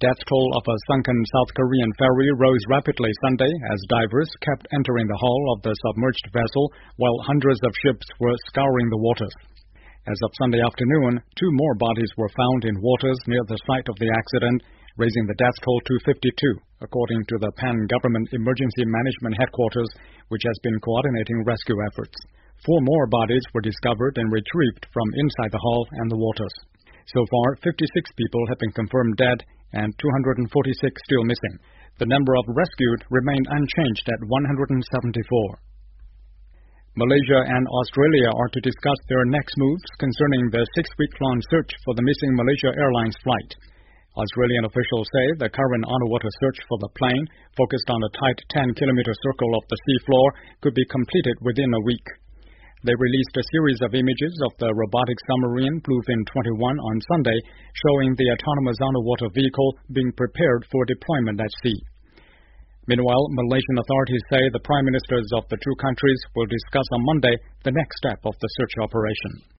Death toll of a sunken South Korean ferry rose rapidly Sunday as divers kept entering the hull of the submerged vessel while hundreds of ships were scouring the waters. As of Sunday afternoon, 2 more bodies were found in waters near the site of the accident, raising the death toll to 52, according to the Pan-Government Emergency Management Headquarters, which has been coordinating rescue efforts. 4 more bodies were discovered and retrieved from inside the hull and the waters. So far, 56 people have been confirmed dead and 246 still missing. The number of rescued remained unchanged at 174. Malaysia and Australia are to discuss their next moves concerning the 6-week-long search for the missing Malaysia Airlines flight. Australian officials say the current underwater search for the plane, focused on a tight 10-kilometer circle of the seafloor, could be completed within a week. They released a series of images of the robotic submarine Bluefin 21 on Sunday, showing the autonomous underwater vehicle being prepared for deployment at sea. Meanwhile, Malaysian authorities say the prime ministers of the 2 countries will discuss on Monday the next step of the search operation.